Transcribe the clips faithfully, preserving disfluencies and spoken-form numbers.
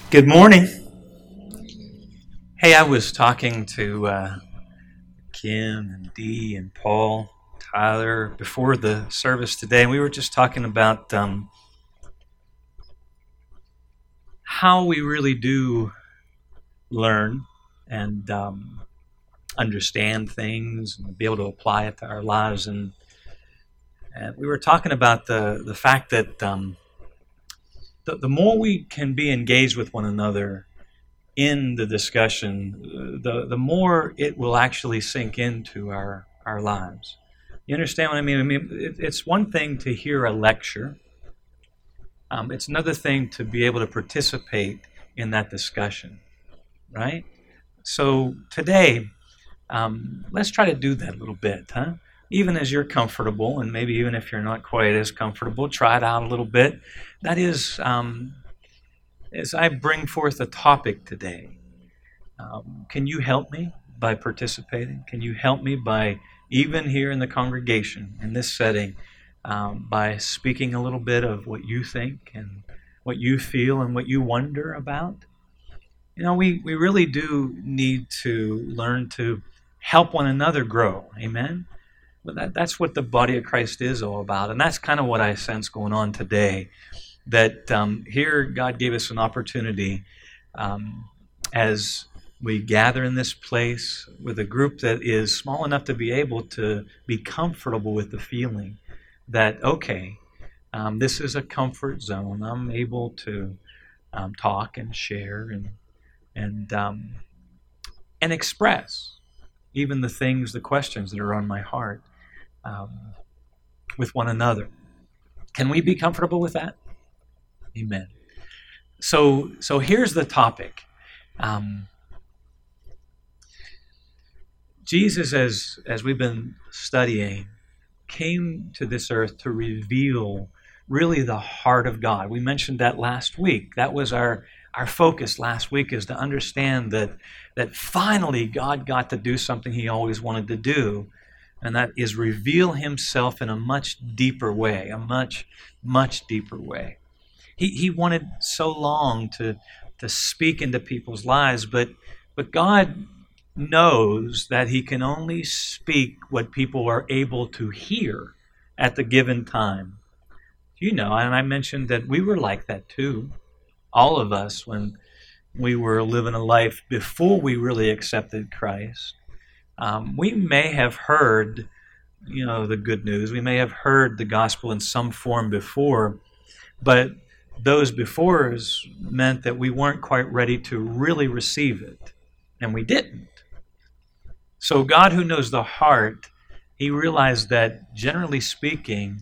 Good morning. Hey, I was talking to uh, Kim and Dee and Paul, Tyler before the service today, and we were just talking about um, how we really do learn and um, understand things and be able to apply it to our lives. And, and we were talking about the, the fact that um, the, the more we can be engaged with one another in the discussion, the the more it will actually sink into our our lives. You understand what I mean? I mean, it, it's one thing to hear a lecture. Um, it's another thing to be able to participate in that discussion, right? So today, um, let's try to do that a little bit, huh? Even as you're comfortable, and maybe even if you're not quite as comfortable, try it out a little bit. That is, um, as I bring forth a topic today, Um, can you help me by participating? Can you help me by, even here in the congregation, in this setting, um, by speaking a little bit of what you think and what you feel and what you wonder about? You know, we, we really do need to learn to help one another grow. Amen? But that, that's what the body of Christ is all about. And that's kind of what I sense going on today. That um, here God gave us an opportunity um, as we gather in this place with a group that is small enough to be able to be comfortable with the feeling that, okay, um, this is a comfort zone. I'm able to um, talk and share and and um, and express even the things, the questions that are on my heart um, with one another. Can we be comfortable with that? Amen. So so here's the topic. Um, Jesus, as as we've been studying, came to this earth to reveal really the heart of God. We mentioned that last week. That was our our focus last week, is to understand that that finally God got to do something he always wanted to do, and that is reveal himself in a much deeper way, a much, much deeper way. He he wanted so long to to speak into people's lives, but but God knows that he can only speak what people are able to hear at the given time. You know, and I mentioned that we were like that too, all of us, when we were living a life before we really accepted Christ. Um, we may have heard, you know, the good news. We may have heard the gospel in some form before, but those befores meant that we weren't quite ready to really receive it, and we didn't. So God, who knows the heart, he realized that, generally speaking,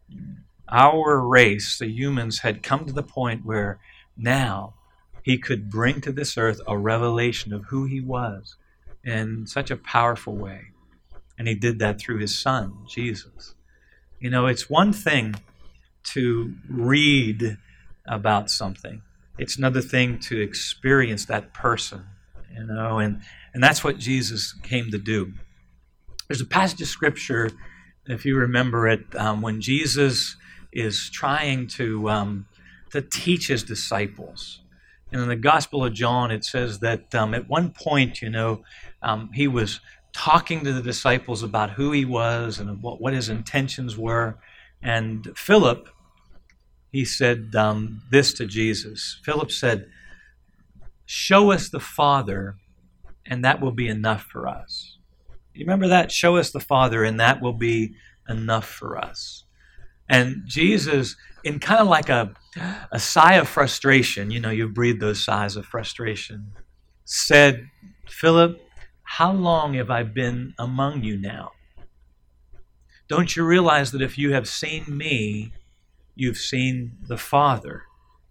our race, the humans, had come to the point where now he could bring to this earth a revelation of who he was in such a powerful way. And he did that through his son, Jesus. You know, it's one thing to read about something. It's another thing to experience that person, you know, and, and that's what Jesus came to do. There's a passage of scripture, if you remember it, um, when Jesus is trying to um, to teach his disciples. And in the Gospel of John, it says that um, at one point, you know, um, he was talking to the disciples about who he was and what, what his intentions were. And Philip, he said um, this to Jesus. Philip said, "Show us the Father, and that will be enough for us." You remember that? Show us the Father, and that will be enough for us. And Jesus, in kind of like a, a sigh of frustration, you know, you breathe those sighs of frustration, said, "Philip, how long have I been among you now? Don't you realize that if you have seen me, you've seen the Father?"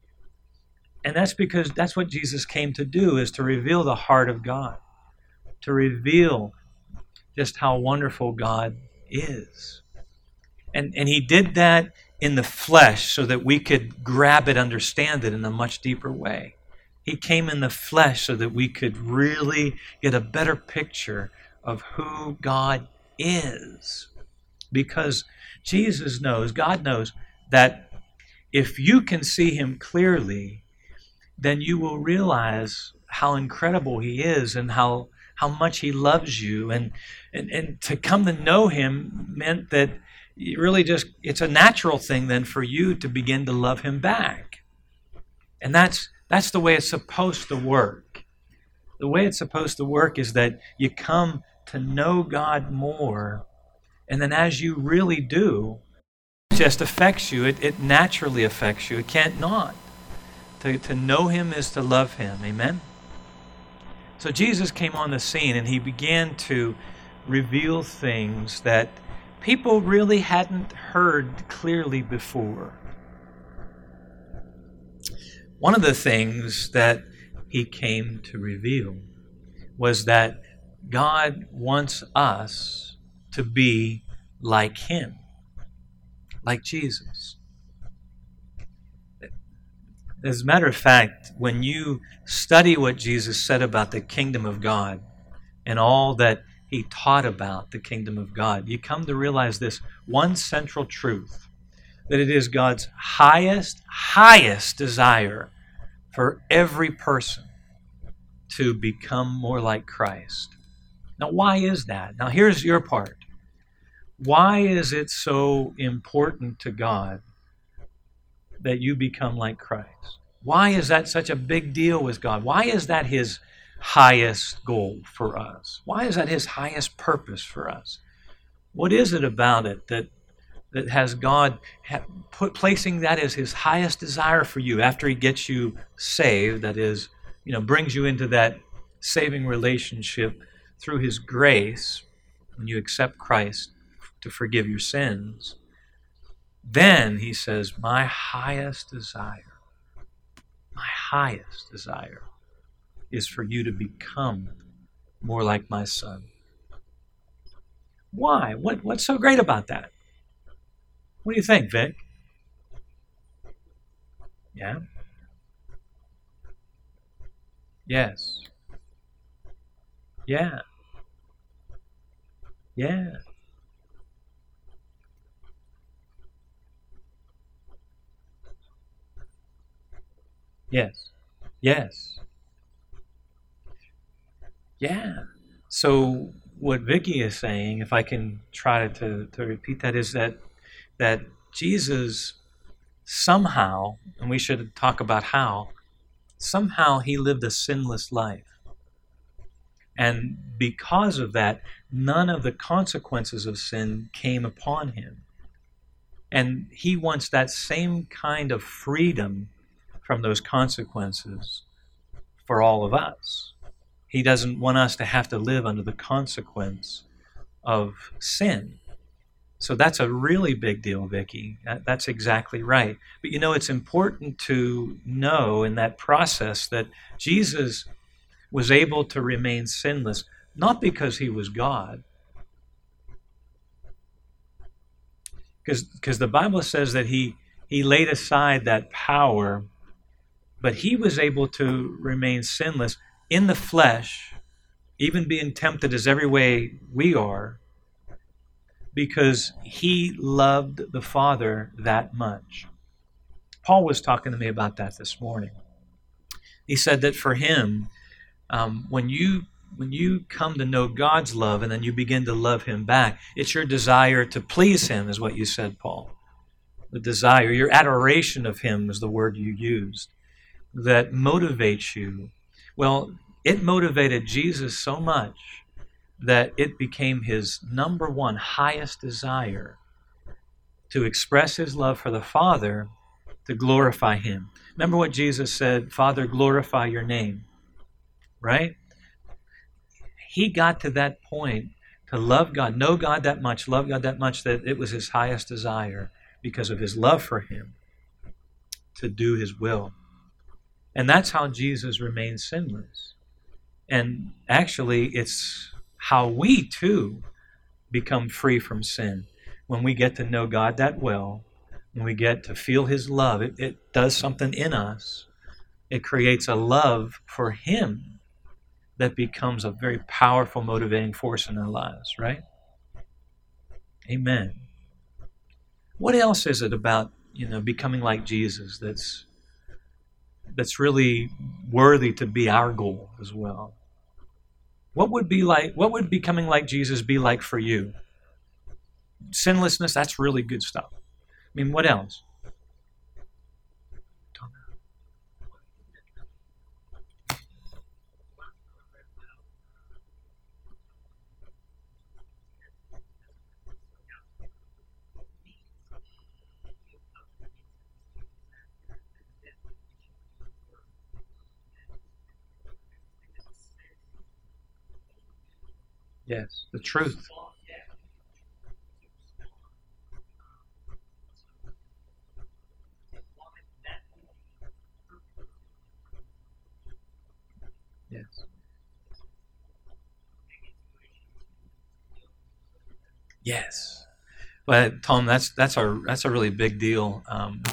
And that's because that's what Jesus came to do, is to reveal the heart of God, to reveal just how wonderful God is. And and he did that in the flesh so that we could grab it, understand it in a much deeper way. He came in the flesh so that we could really get a better picture of who God is. Because Jesus knows, God knows, that if you can see him clearly, then you will realize how incredible he is and how how much he loves you. And, and, and to come to know him meant that you really just, it's a natural thing then for you to begin to love him back. And that's that's the way it's supposed to work. The way it's supposed to work is that you come to know God more, and then as you really do, it just affects you. It, it naturally affects you. It can't not. To, to know him is to love him. Amen? So Jesus came on the scene and he began to reveal things that people really hadn't heard clearly before. One of the things that he came to reveal was that God wants us to be like him, like Jesus. As a matter of fact, when you study what Jesus said about the kingdom of God and all that he taught about the kingdom of God, you come to realize this one central truth, that it is God's highest, highest desire for every person to become more like Christ. Now, why is that? Now, here's your part. Why is it so important to God that you become like Christ? Why is that such a big deal with God? Why is that his highest goal for us? Why is that his highest purpose for us? What is it about it that that has God ha- put placing that as his highest desire for you after he gets you saved, that is, you know, brings you into that saving relationship through his grace when you accept Christ to forgive your sins? Then he says, my highest desire, my highest desire is for you to become more like my son. Why? What, what's so great about that? What do you think, Vic? Yeah? Yes. Yeah. Yeah. Yes. Yes. Yeah. So what Vicky is saying, if I can try to, to repeat that, is that that Jesus somehow, and we should talk about how, somehow he lived a sinless life. And because of that, none of the consequences of sin came upon him. And he wants that same kind of freedom from those consequences for all of us. He doesn't want us to have to live under the consequence of sin. So that's a really big deal, Vicki. That, that's exactly right. But you know, it's important to know in that process that Jesus was able to remain sinless, not because he was God. Because because the Bible says that he, he laid aside that power, but he was able to remain sinless in the flesh, even being tempted as every way we are, because he loved the Father that much. Paul was talking to me about that this morning. He said that for him, um, when you when you come to know God's love and then you begin to love him back, it's your desire to please him, is what you said, Paul. The desire, your adoration of him is the word you used, that motivates you. Well, it motivated Jesus so much that it became his number one highest desire to express his love for the Father, to glorify him. Remember what Jesus said, Father, glorify your name, right? He got to that point to love God, know God that much, love God that much, that it was his highest desire because of his love for him to do his will. And that's how Jesus remains sinless. And actually, it's how we too become free from sin. When we get to know God that well, when we get to feel his love, it, it does something in us. It creates a love for him that becomes a very powerful motivating force in our lives, right? Amen. What else is it about, you know, becoming like Jesus that's that's really worthy to be our goal as well. What would be like? What would becoming like Jesus be like for you? Sinlessness, that's really good stuff. I mean, what else? Yes, the truth. Yes. Yes. But Tom, that's that's a that's a really big deal. Um,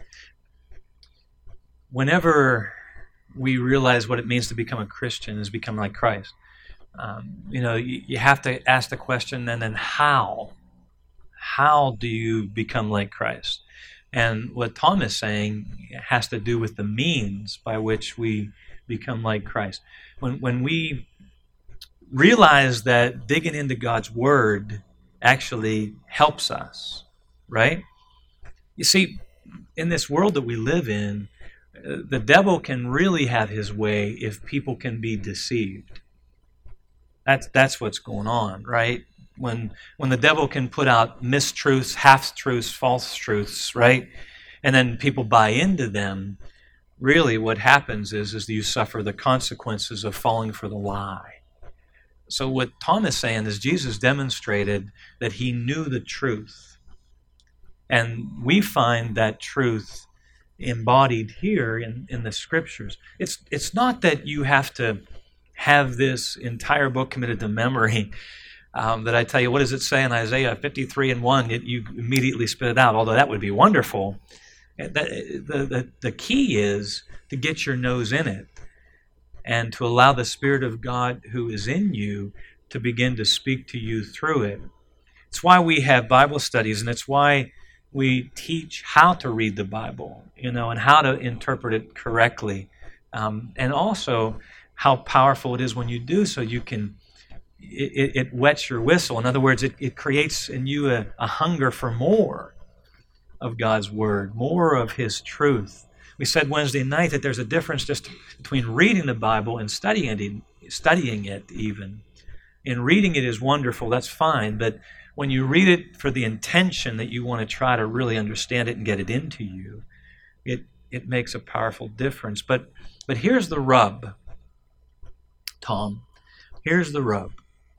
whenever we realize what it means to become a Christian is become like Christ. Um, you know, you, you have to ask the question, then, then how? How do you become like Christ? And what Tom is saying has to do with the means by which we become like Christ. When when we realize that digging into God's Word actually helps us, right? You see, in this world that we live in, uh, the devil can really have his way if people can be deceived. That's that's what's going on, right? When when the devil can put out mistruths, half truths, false truths, right, and then people buy into them, really what happens is is you suffer the consequences of falling for the lie. So what Tom is saying is Jesus demonstrated that he knew the truth, and we find that truth embodied here in, in the Scriptures. It's it's not that you have to have this entire book committed to memory. Um, that I tell you, what does it say in Isaiah fifty-three and one? It, you immediately spit it out, although that would be wonderful. The, the, the, the key is to get your nose in it and to allow the Spirit of God who is in you to begin to speak to you through it. It's why we have Bible studies, and it's why we teach how to read the Bible, you know, and how to interpret it correctly. Um, and also how powerful it is when you do so. You can, it, it wets your whistle. In other words, it, it creates in you a, a hunger for more of God's Word, more of His truth. We said Wednesday night that there's a difference just between reading the Bible and studying it, studying it even. In reading it is wonderful, that's fine, but when you read it for the intention that you want to try to really understand it and get it into you, it it makes a powerful difference. But but here's the rub, Tom. Here's the rub.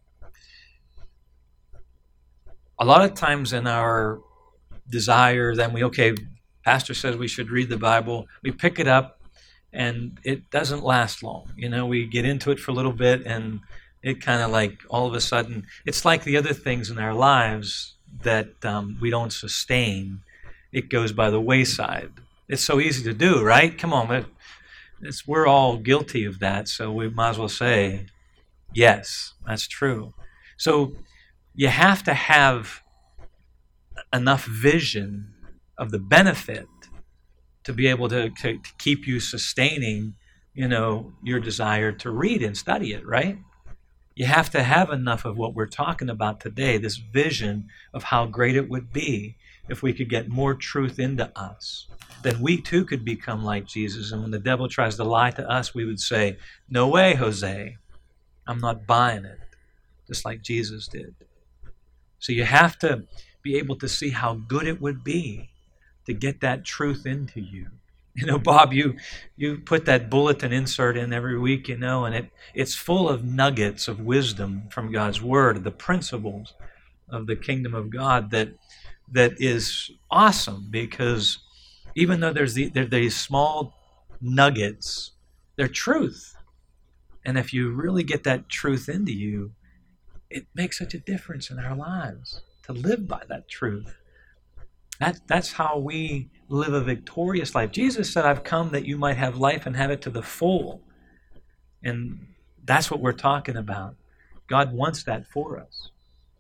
A lot of times in our desire, then we, okay, Pastor says we should read the Bible, we pick it up, and it doesn't last long. You know, we get into it for a little bit, and it kind of like all of a sudden, it's like the other things in our lives that um, we don't sustain. It goes by the wayside. It's so easy to do, right? Come on, it, it's, we're all guilty of that, so we might as well say, yes, that's true. So you have to have enough vision of the benefit to be able to, to, to keep you sustaining, you know, your desire to read and study it, right? You have to have enough of what we're talking about today, this vision of how great it would be if we could get more truth into us. Then we too could become like Jesus. And when the devil tries to lie to us, we would say, no way, Jose. I'm not buying it. Just like Jesus did. So you have to be able to see how good it would be to get that truth into you. You know, Bob, you you put that bulletin insert in every week, you know, and it it's full of nuggets of wisdom from God's Word, the principles of the kingdom of God that that is awesome, because even though there's the, there, these small nuggets, they're truth. And if you really get that truth into you, it makes such a difference in our lives to live by that truth. That, that's how we live a victorious life. Jesus said, I've come that you might have life and have it to the full. And that's what we're talking about. God wants that for us.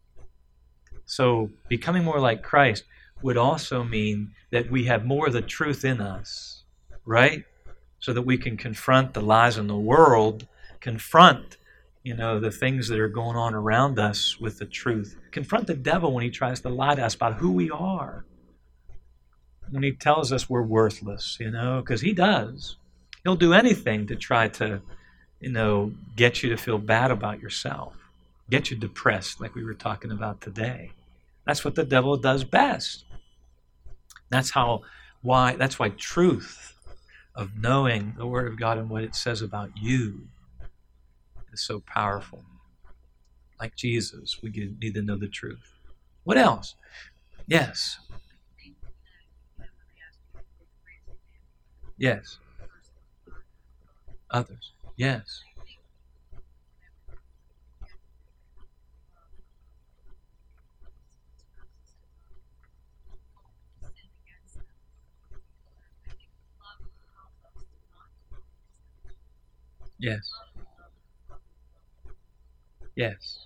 So becoming more like Christ would also mean that we have more of the truth in us, right? so that we can confront the lies in the world, confront, you know, the things that are going on around us with the truth. Confront the devil when he tries to lie to us about who we are. When he tells us we're worthless, you know, because he does. He'll do anything to try to, you know, get you to feel bad about yourself, get you depressed like we were talking about today. That's what the devil does best. That's how, why, that's why truth of knowing the Word of God and what it says about you is so powerful. Like Jesus, we need to know the truth. What else? Yes. Yes. Others. Yes. Yes. Yes.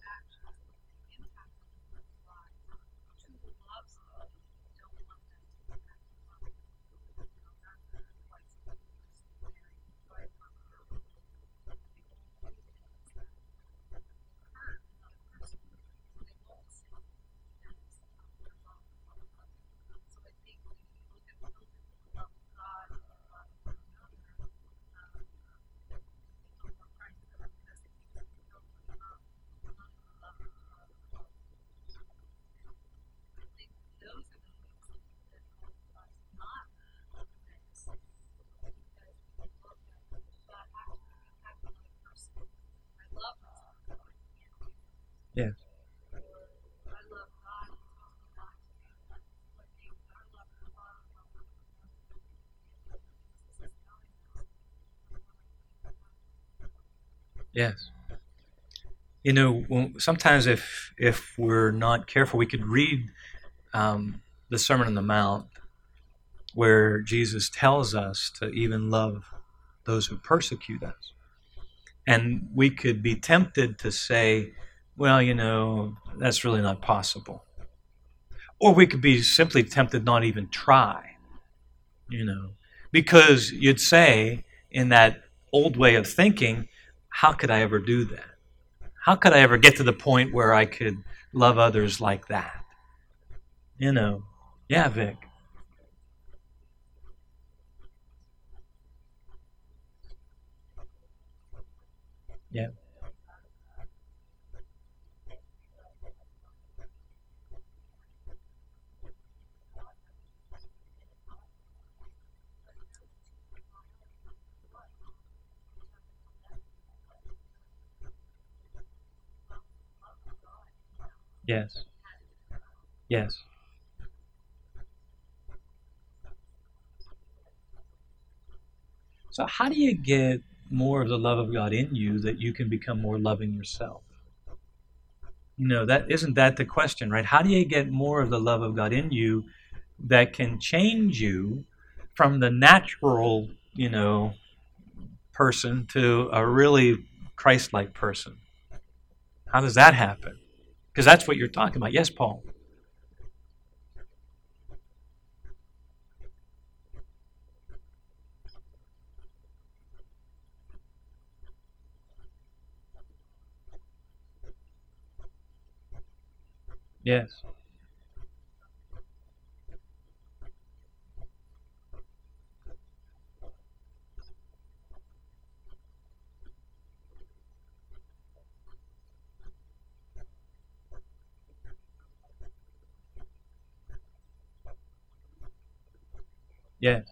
Yes. Yes. You know, sometimes if if we're not careful, we could read um, the Sermon on the Mount, where Jesus tells us to even love those who persecute us, and we could be tempted to say, "Well, you know, that's really not possible," or we could be simply tempted not even try. You know, because you'd say in that old way of thinking, "How could I ever do that? How could I ever get to the point where I could love others like that?" You know, yeah, Vic. Yeah. Yes. Yes. So how do you get more of the love of God in you that you can become more loving yourself? You know, that isn't that the question, right? How do you get more of the love of God in you that can change you from the natural, you know, person to a really Christ-like person? How does that happen? Because that's what you're talking about. Yes, Paul. Yes. Yes.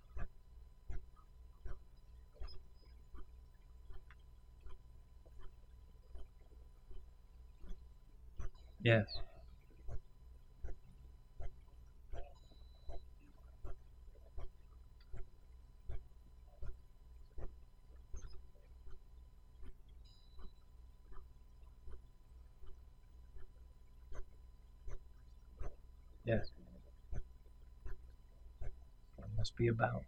Yes. Yes. It must be about.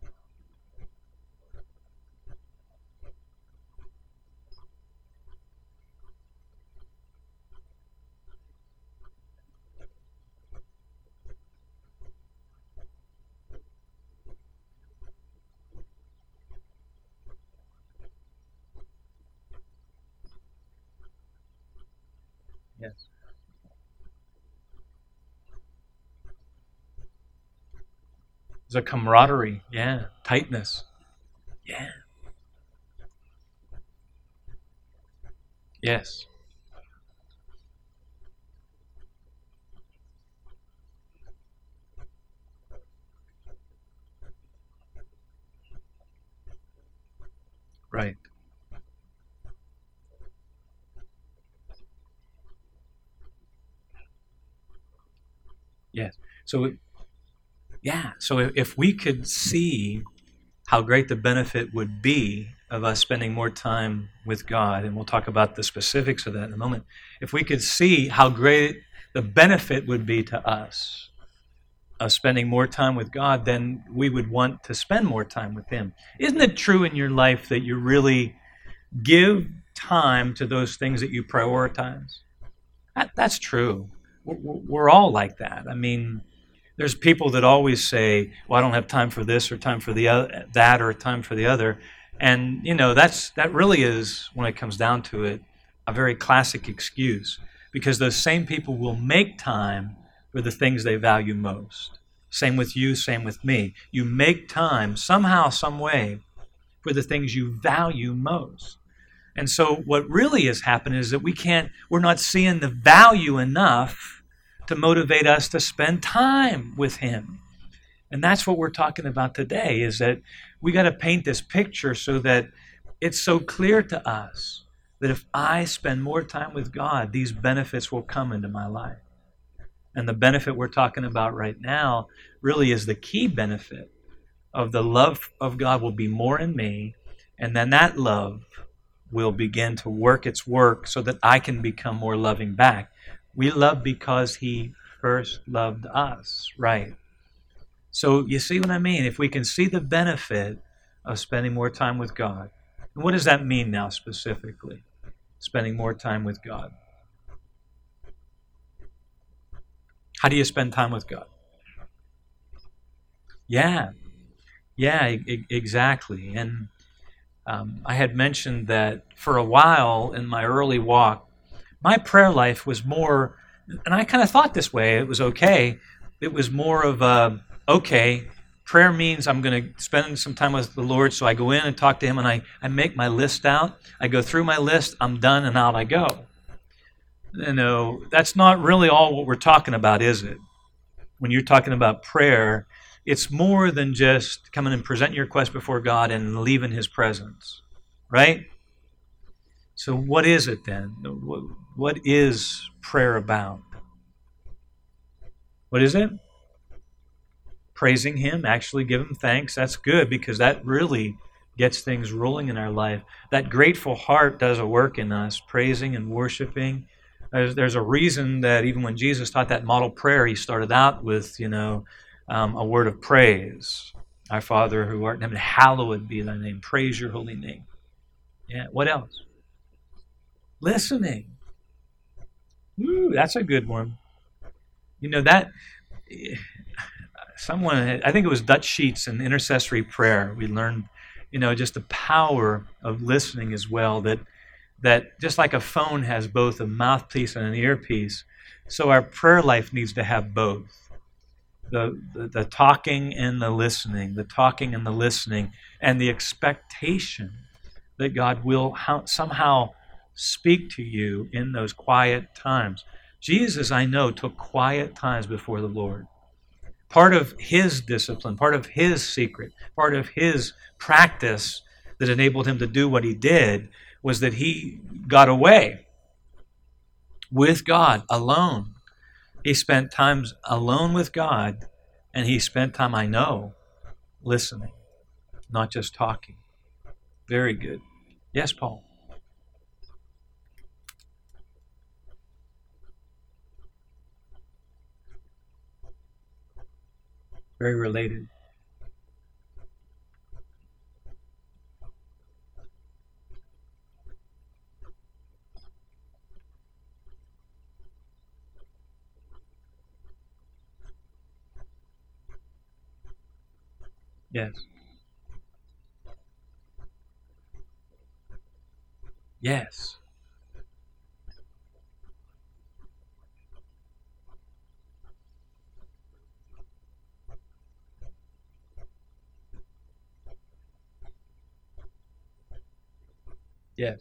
Yes. There's a camaraderie. Yeah. Tightness. Yeah. Yes. Right. Yes. So, yeah. So if, if we could see how great the benefit would be of us spending more time with God, and we'll talk about the specifics of that in a moment. If we could see how great the benefit would be to us of spending more time with God, then we would want to spend more time with Him. Isn't it true in your life that you really give time to those things that you prioritize? That, that's true. We're, we're all like that. I mean, there's people that always say, "Well, I don't have time for this or time for the other, that or time for the other," and you know that's that really is, when it comes down to it, a very classic excuse, because those same people will make time for the things they value most. Same with you, same with me. You make time somehow, some way, for the things you value most. And so what really has happened is that we can't, we're not seeing the value enough to motivate us to spend time with Him. And that's what we're talking about today, is that we got to paint this picture so that it's so clear to us that if I spend more time with God, these benefits will come into my life. And the benefit we're talking about right now really is the key benefit of the love of God will be more in me, and then that love will begin to work its work so that I can become more loving back. We love because He first loved us, right? So you see what I mean? If we can see the benefit of spending more time with God. And what does that mean now specifically? Spending more time with God. How do you spend time with God? Yeah, yeah, e- exactly. And um, I had mentioned that for a while in my early walk, my prayer life was more, and I kind of thought this way, it was okay. It was more of a, okay, prayer means I'm going to spend some time with the Lord, so I go in and talk to Him, and I, I make my list out. I go through my list, I'm done, and out I go. You know, that's not really all what we're talking about, is it? When you're talking about prayer, it's more than just coming and presenting your request before God and leaving His presence, right? So what is it then? What is prayer about? What is it? Praising Him, actually give Him thanks. That's good, because that really gets things rolling in our life. That grateful heart does a work in us, praising and worshiping. There's, there's a reason that even when Jesus taught that model prayer, He started out with, you know, um, a word of praise. Our Father who art in heaven, hallowed be Thy name. Praise Your holy name. Yeah. What else? Listening. Ooh, that's a good one. You know that someone, I think it was Dutch Sheets in intercessory prayer. We learned, you know, just the power of listening as well. That that just like a phone has both a mouthpiece and an earpiece, so our prayer life needs to have both. The, the, the talking and the listening, the talking and the listening, and the expectation that God will how, somehow speak to you in those quiet times. Jesus, I know, took quiet times before the Lord. Part of His discipline, part of His secret, part of His practice that enabled Him to do what He did was that He got away with God alone. He spent times alone with God, and He spent time, I know, listening, not just talking. Very good. Yes, Paul? Very related. Yes. Yes. Yes.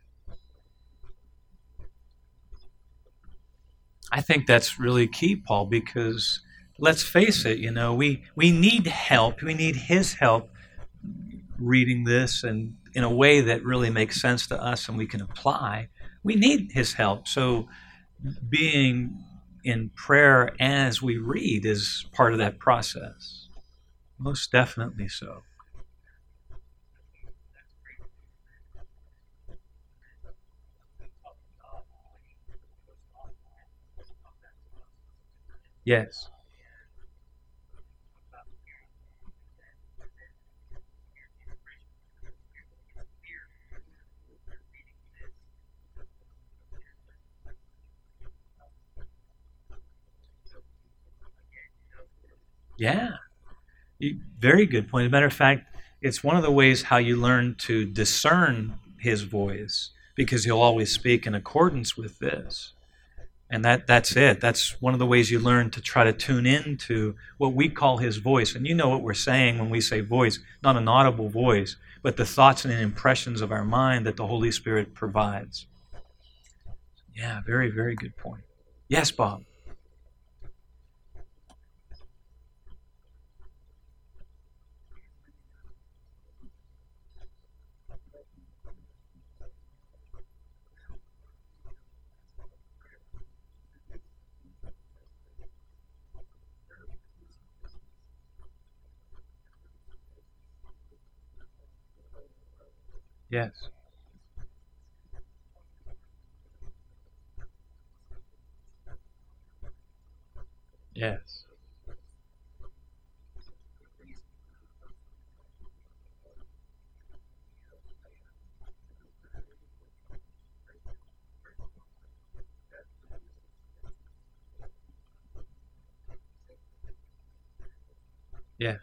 I think that's really key, Paul, because let's face it, you know, we, we need help. We need his help reading this and in a way that really makes sense to us and we can apply. We need his help. So being in prayer as we read is part of that process. Most definitely so. Yes. Yeah. Very good point. As a matter of fact, it's one of the ways how you learn to discern his voice because he'll always speak in accordance with this. And that that's it. That's one of the ways you learn to try to tune into what we call his voice. And you know what we're saying when we say voice, not an audible voice, but the thoughts and impressions of our mind that the Holy Spirit provides. Yeah, very, very good point. Yes, Bob. Yes. Yes. Yes.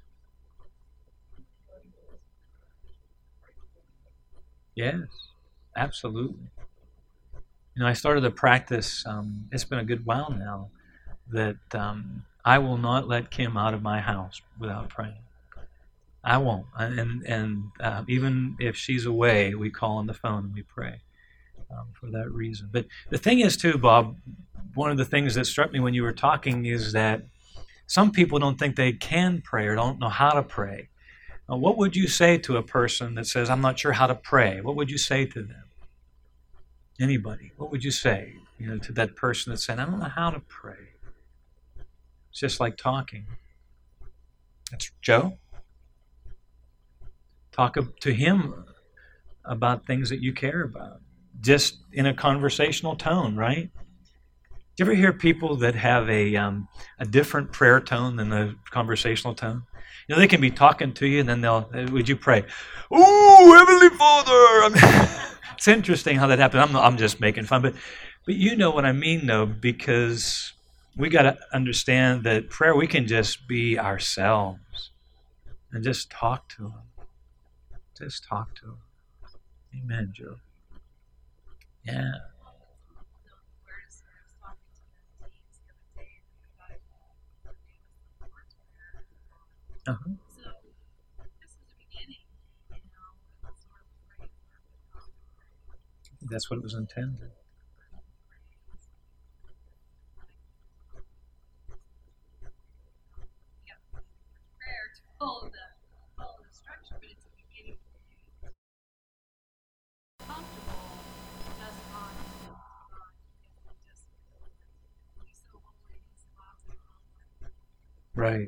Yes. Absolutely. You know, I started a practice, um, it's been a good while now, that um, I will not let Kim out of my house without praying. I won't. And, and uh, even if she's away, we call on the phone and we pray um, for that reason. But the thing is, too, Bob, one of the things that struck me when you were talking is that some people don't think they can pray or don't know how to pray. Now, what would you say to a person that says, I'm not sure how to pray? What would you say to them? Anybody? What would you say, you know, to that person that's saying, I don't know how to pray? It's just like talking. That's Joe. Talk to him about things that you care about, just in a conversational tone, right? Do you ever hear people that have a um, a different prayer tone than the conversational tone? You know, they can be talking to you, and then they'll, would you pray? Ooh, Heavenly Father. I mean, it's interesting how that happens. I'm, I'm just making fun, but but you know what I mean, though, because we got to understand that prayer, we can just be ourselves and just talk to Him. Just talk to Him. Amen, Joe. Yeah. Uh-huh. That's what it was intended. Right.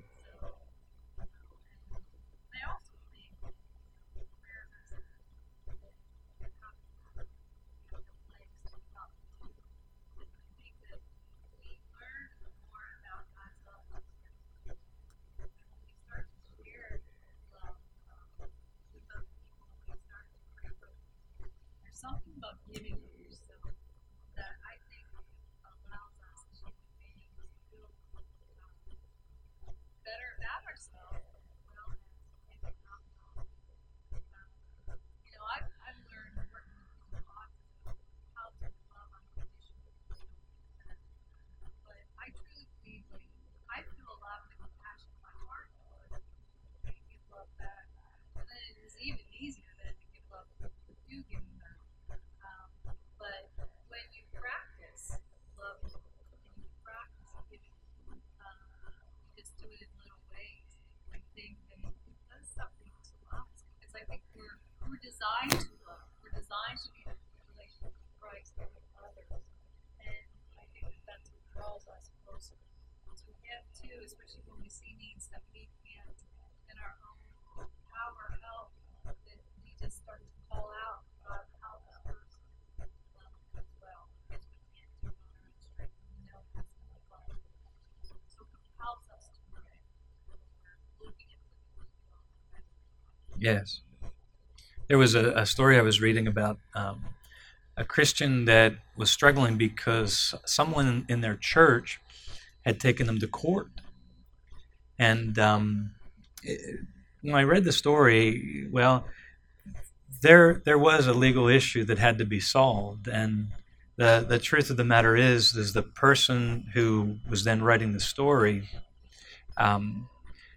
we're designed to love. We're designed to be in a relationship with Christ and with others. And I think that that's what draws us closer to Him too, especially when we see needs that we can't in our own power help. That we just start to call out, God, help us first as well, because we can't do it on our own strength. We know that's not God. So He helps us to pray when we're looking at the Yes. There was a, a story I was reading about um, a Christian that was struggling because someone in their church had taken them to court. And um, it, when I read the story, well, there there was a legal issue that had to be solved. And the, the truth of the matter is, is the person who was then writing the story um,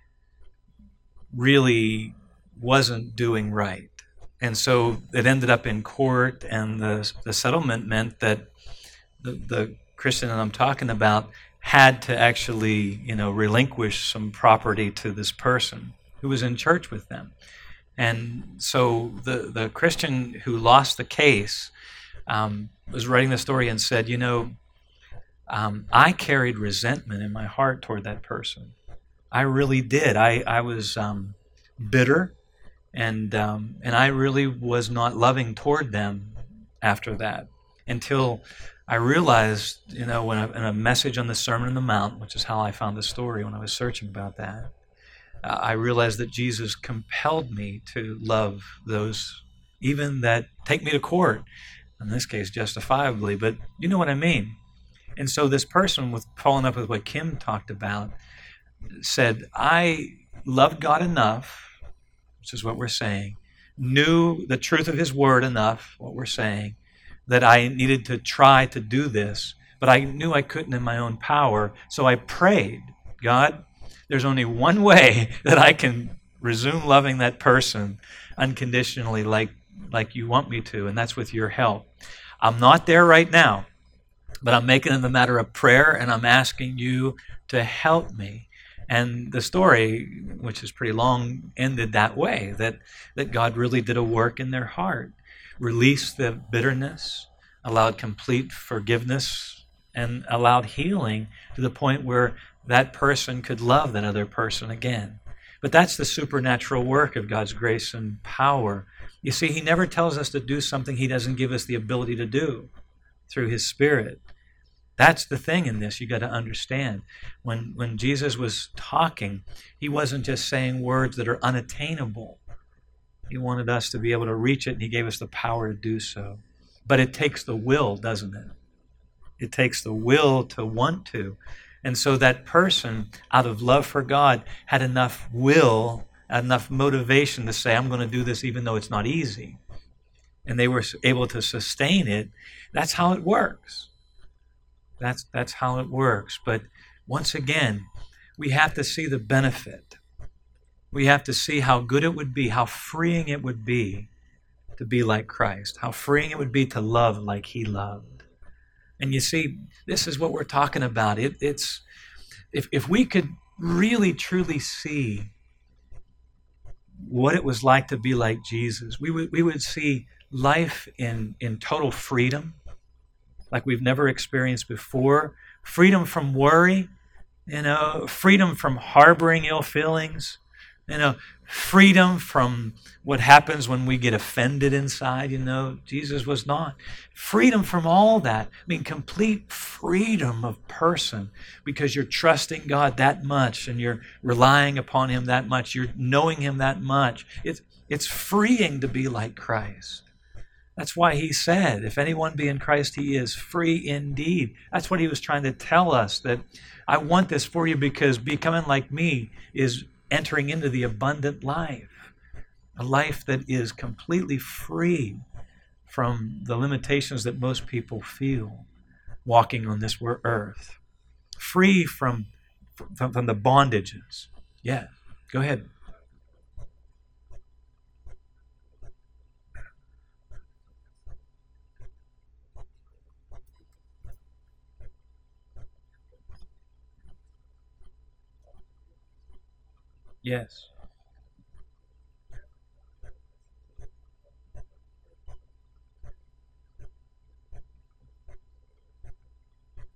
really wasn't doing right. And so it ended up in court, and the, the settlement meant that the, the Christian that I'm talking about had to actually, you know, relinquish some property to this person who was in church with them. And so the, the Christian who lost the case um, was writing the story and said, you know, um, I carried resentment in my heart toward that person. I really did. I, I was um, bitter. And um, and I really was not loving toward them after that, until I realized, you know, when I, in a message on the Sermon on the Mount, which is how I found the story when I was searching about that, uh, I realized that Jesus compelled me to love those, even that take me to court, in this case justifiably, but you know what I mean. And so this person, with following up with what Kim talked about, said, I loved God enough, which is what we're saying, knew the truth of His Word enough, what we're saying, that I needed to try to do this, but I knew I couldn't in my own power, so I prayed, God, there's only one way that I can resume loving that person unconditionally like, like you want me to, and that's with your help. I'm not there right now, but I'm making it a matter of prayer, and I'm asking you to help me. And the story, which is pretty long, ended that way, that, that God really did a work in their heart, released the bitterness, allowed complete forgiveness, and allowed healing to the point where that person could love that other person again. But that's the supernatural work of God's grace and power. You see, He never tells us to do something He doesn't give us the ability to do through His Spirit. That's the thing in this you got to understand. When when Jesus was talking, He wasn't just saying words that are unattainable. He wanted us to be able to reach it, and He gave us the power to do so. But it takes the will, doesn't it? It takes the will to want to. And so that person, out of love for God, had enough will, enough motivation to say, I'm going to do this even though it's not easy. And they were able to sustain it. That's how it works. That's that's how it works. But once again, we have to see the benefit. We have to see how good it would be, how freeing it would be to be like Christ, how freeing it would be to love like He loved. And you see, this is what we're talking about. It, it's if if we could really truly see what it was like to be like Jesus, we would we would see life in, in total freedom, like we've never experienced before. Freedom from worry, you know, freedom from harboring ill feelings, you know, freedom from what happens when we get offended inside, you know. Jesus was not. Freedom from all that. I mean, complete freedom of person, because you're trusting God that much and you're relying upon Him that much. You're knowing Him that much. It's, it's freeing to be like Christ. That's why He said, if anyone be in Christ, he is free indeed. That's what He was trying to tell us, that I want this for you because becoming like me is entering into the abundant life, a life that is completely free from the limitations that most people feel walking on this earth, free from, from, from the bondages. Yeah, go ahead. Yes.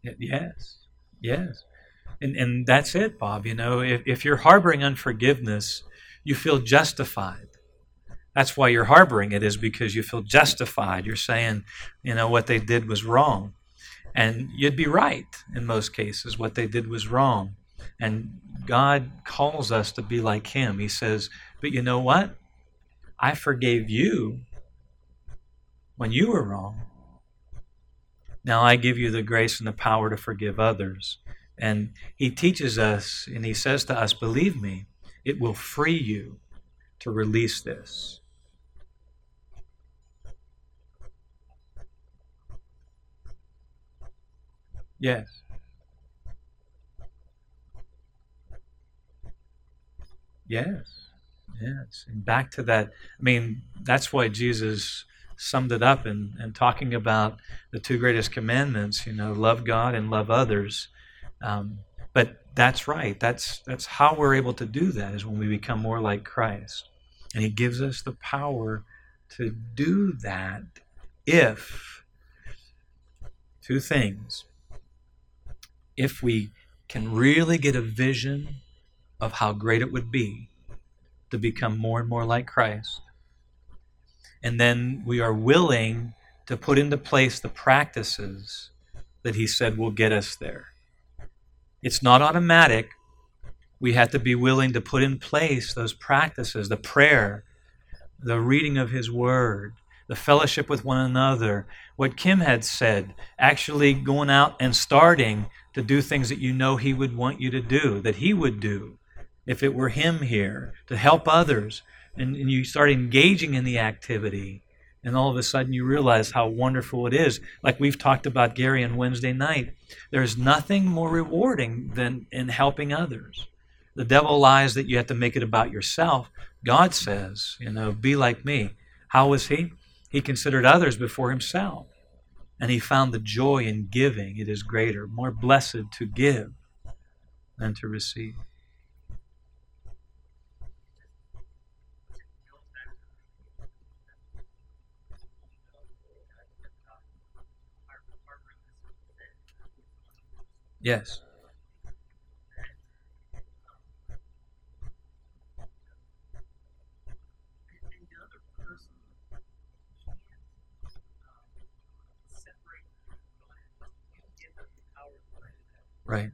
Yes, yes. And, and that's it, Bob. You know, if, if you're harboring unforgiveness, you feel justified. That's why you're harboring it, is because you feel justified. You're saying, you know, what they did was wrong. And you'd be right in most cases. What they did was wrong. And God calls us to be like him. He says, but you know what? I forgave you when you were wrong. Now I give you the grace and the power to forgive others. And he teaches us, and he says to us, believe me, it will free you to release this. Yes. Yes. Yes. And back to that, I mean, that's why Jesus summed it up in, in talking about the two greatest commandments, you know, love God and love others. Um, but that's right. That's that's how we're able to do that, is when we become more like Christ. And he gives us the power to do that if, two things, if we can really get a vision of how great it would be to become more and more like Christ. And then we are willing to put into place the practices that he said will get us there. It's not automatic. We have to be willing to put in place those practices, the prayer, the reading of his word, the fellowship with one another. What Kim had said, actually going out and starting to do things that you know he would want you to do, that he would do if it were him here, to help others. And, and you start engaging in the activity, and all of a sudden you realize how wonderful it is. Like we've talked about, Gary, on Wednesday night, there's nothing more rewarding than in helping others. The devil lies that you have to make it about yourself. God says, you know, be like me. How was he? He considered others before himself. And he found the joy in giving. It is greater, more blessed to give than to receive. Yes. Right.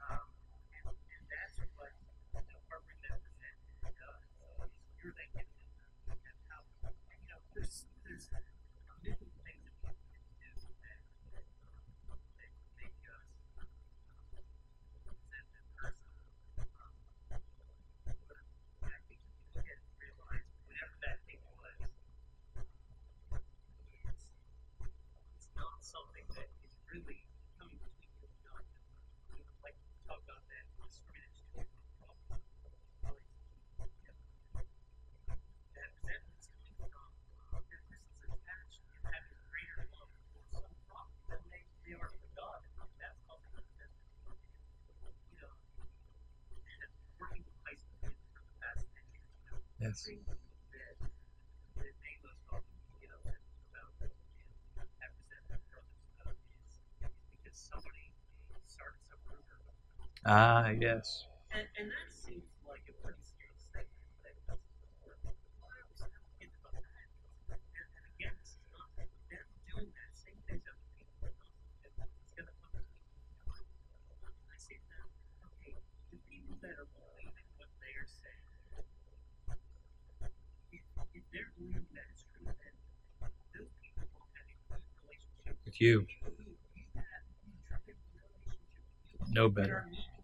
Yes. Ah, yes. And, and that seems like a pretty serious thing. Why I was thinking about that. And, and again, this is not them doing that same thing to other people. It's going to come to me. I say to them, okay, the people that are believing what they are saying, if, if they're believing that it's true, then those people will have a good relationship With you. People who have a trusting relationship with you. No better.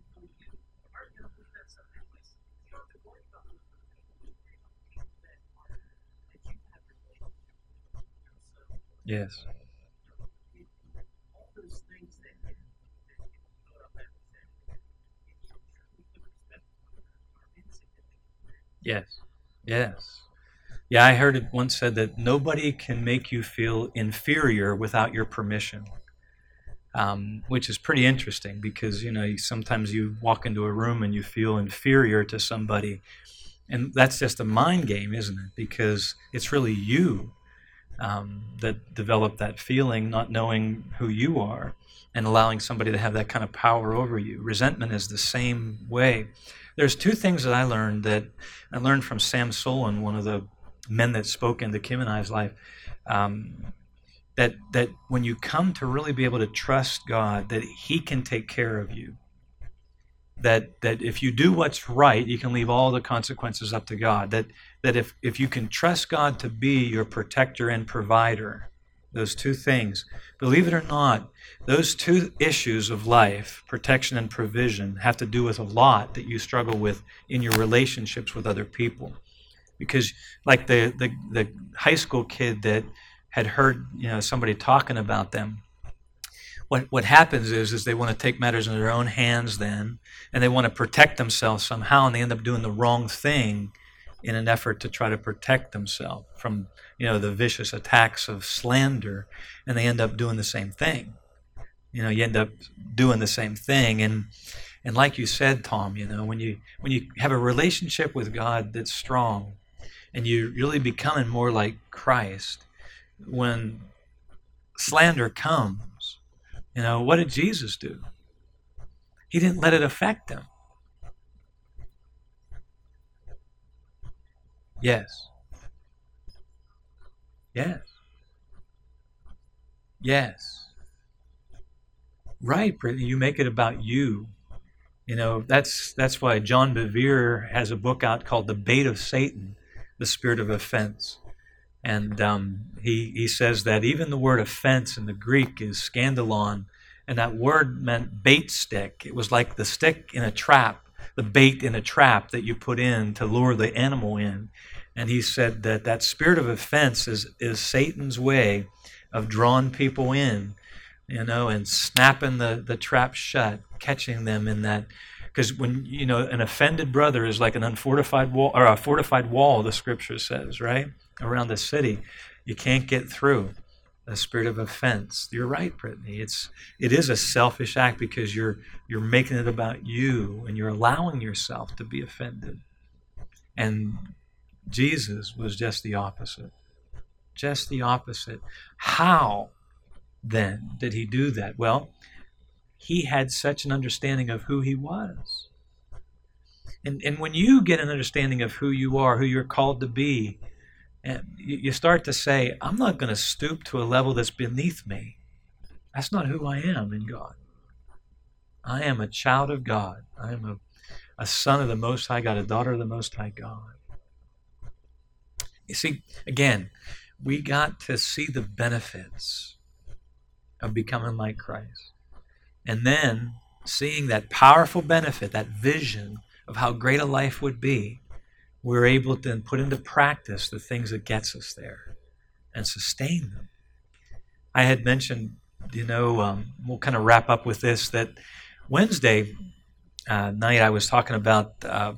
Yes. Yes. Yes. Yeah, I heard it once said that nobody can make you feel inferior without your permission, um, which is pretty interesting because, you know, you, sometimes you walk into a room and you feel inferior to somebody, and that's just a mind game, isn't it? Because it's really you um, that develop that feeling, not knowing who you are, and allowing somebody to have that kind of power over you. Resentment is the same way. There's two things that I learned that I learned from Sam Solon, one of the men that spoke into Kim and I's life, um, that that when you come to really be able to trust God, that He can take care of you. That that if you do what's right, you can leave all the consequences up to God. That that if, if you can trust God to be your protector and provider, those two things, believe it or not, those two issues of life, protection and provision, have to do with a lot that you struggle with in your relationships with other people. Because like the, the, the high school kid that had heard, you know, somebody talking about them, what what happens is is they want to take matters into their own hands then, and they want to protect themselves somehow, and they end up doing the wrong thing in an effort to try to protect themselves from, you know, the vicious attacks of slander, and they end up doing the same thing. You know, you end up doing the same thing, and and like you said, Tom, you know, when you when you have a relationship with God that's strong, and you're really becoming more like Christ, when slander comes, you know, what did Jesus do? He didn't let it affect him. Yes. Yes. Yes. Right, Brittany, you make it about you. You know, that's that's why John Bevere has a book out called The Bait of Satan, The Spirit of Offense. And um, he, he says that even the word offense in the Greek is scandalon, and that word meant bait stick. It was like the stick in a trap, the bait in a trap that you put in to lure the animal in. And he said that that spirit of offense is, is Satan's way of drawing people in, you know, and snapping the, the trap shut, catching them in that. Because when, you know, an offended brother is like an unfortified wall, or a fortified wall, the scripture says, right? Around the city. You can't get through. A spirit of offense. You're right, Brittany. It's it is a selfish act because you're you're making it about you, and you're allowing yourself to be offended. And Jesus was just the opposite. Just the opposite. How then did he do that? Well, he had such an understanding of who he was. And and when you get an understanding of who you are, who you're called to be, and you start to say, I'm not going to stoop to a level that's beneath me. That's not who I am in God. I am a child of God. I am a, a son of the Most High God, a daughter of the Most High God. You see, again, we got to see the benefits of becoming like Christ. And then seeing that powerful benefit, that vision of how great a life would be, we're able to then put into practice the things that gets us there and sustain them. I had mentioned, you know, um, we'll kind of wrap up with this, that Wednesday uh, night I was talking about uh,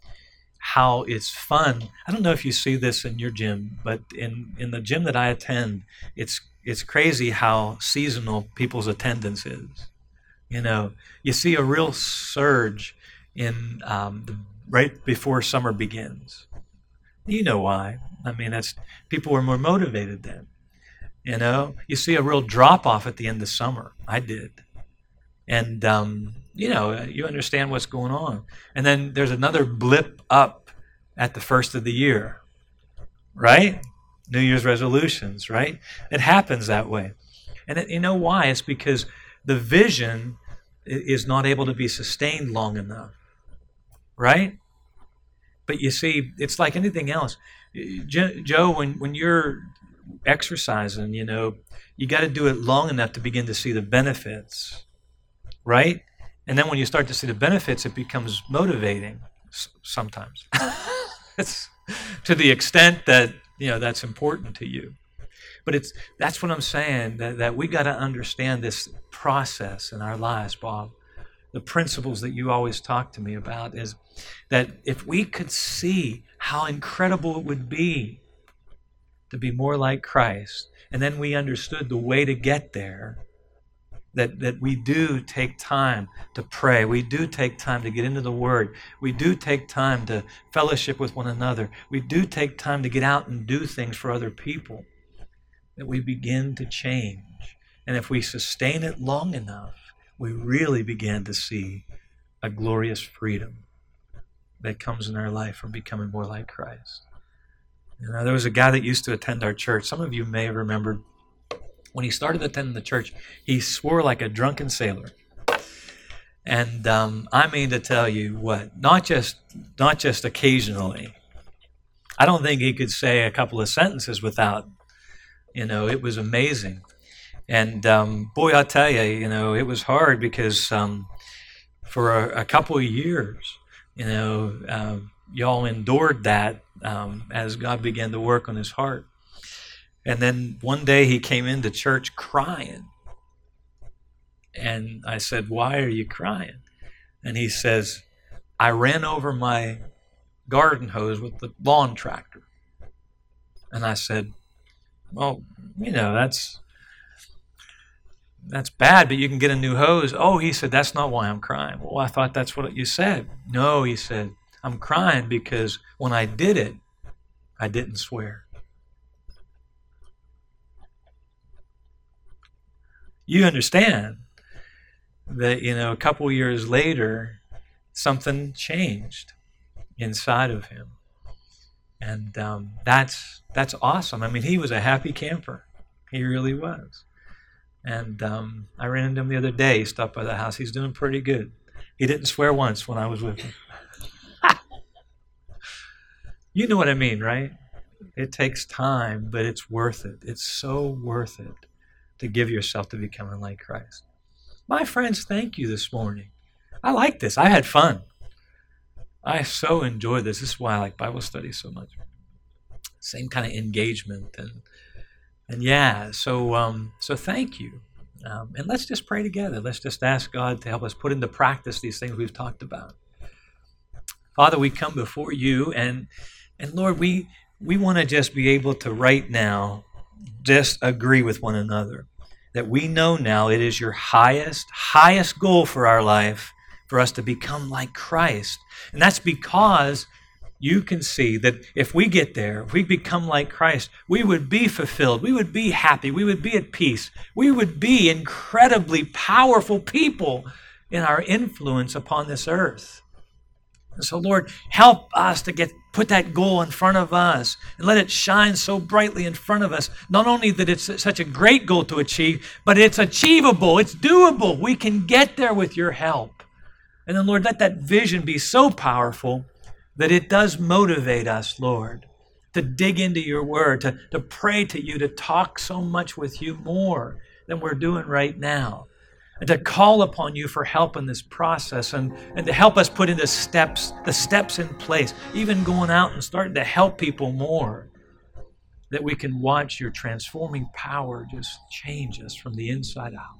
how it's fun. I don't know if you see this in your gym, but in, in the gym that I attend, it's it's crazy how seasonal people's attendance is. You know, you see a real surge in um, the right before summer begins. You know why. I mean, that's people were more motivated then. You know, you see a real drop-off at the end of summer. I did. And, um, you know, you understand what's going on. And then there's another blip up at the first of the year, right? New Year's resolutions, right? It happens that way. And it, you know why? It's because the vision is not able to be sustained long enough. Right? But you see, it's like anything else. Joe, when, when you're exercising, you know, you got to do it long enough to begin to see the benefits. Right? And then when you start to see the benefits, it becomes motivating sometimes. It's to the extent that, you know, that's important to you. But it's that's what I'm saying, that, that we got to understand this process in our lives, Bob. The principles that you always talk to me about is that if we could see how incredible it would be to be more like Christ, and then we understood the way to get there, that, that we do take time to pray, we do take time to get into the Word, we do take time to fellowship with one another, we do take time to get out and do things for other people, that we begin to change. And if we sustain it long enough, we really begin to see a glorious freedom that comes in our life from becoming more like Christ. You know, there was a guy that used to attend our church. Some of you may have remembered when he started attending the church, he swore like a drunken sailor. And um, I mean to tell you what, not just not just occasionally. I don't think he could say a couple of sentences without, you know, it was amazing. And um, boy, I'll tell you, you know, it was hard because um, for a, a couple of years, you know, uh, y'all endured that um, as God began to work on his heart. And then one day he came into church crying. And I said, "Why are you crying?" And he says, "I ran over my garden hose with the lawn tractor." And I said, "Well, you know, that's that's bad, but you can get a new hose." "Oh," he said, "that's not why I'm crying." "Well, I thought that's what you said." "No," he said, "I'm crying because when I did it, I didn't swear." You understand that, you know, a couple years later, something changed inside of him. And um, that's that's awesome. I mean, he was a happy camper. He really was. And um, I ran into him the other day. He stopped by the house. He's doing pretty good. He didn't swear once when I was with him. You know what I mean, right? It takes time, but it's worth it. It's so worth it to give yourself to becoming like Christ. My friends, thank you this morning. I like this. I had fun. I so enjoyed this. This is why I like Bible study so much. Same kind of engagement. And and yeah, so um, so thank you. Um, and let's just pray together. Let's just ask God to help us put into practice these things we've talked about. Father, we come before you, and and Lord, we we want to just be able to right now just agree with one another that we know now it is your highest, highest goal for our life for us to become like Christ. And that's because you can see that if we get there, if we become like Christ, we would be fulfilled, we would be happy, we would be at peace, we would be incredibly powerful people in our influence upon this earth. And so, Lord, help us to get put that goal in front of us and let it shine so brightly in front of us. Not only that it's such a great goal to achieve, but it's achievable, it's doable. We can get there with your help. And then, Lord, let that vision be so powerful that it does motivate us, Lord, to dig into your word, to, to pray to you, to talk so much with you more than we're doing right now. And to call upon you for help in this process and, and to help us put into steps, the steps in place, even going out and starting to help people more, that we can watch your transforming power just change us from the inside out.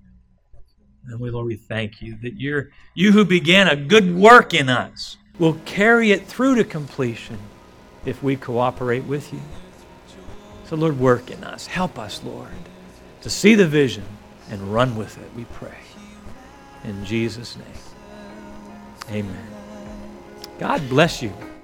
And we, Lord, we thank you that you're, you who began a good work in us will carry it through to completion if we cooperate with you. So, Lord, work in us. Help us, Lord, to see the vision and run with it, we pray. In Jesus' name, amen. God bless you.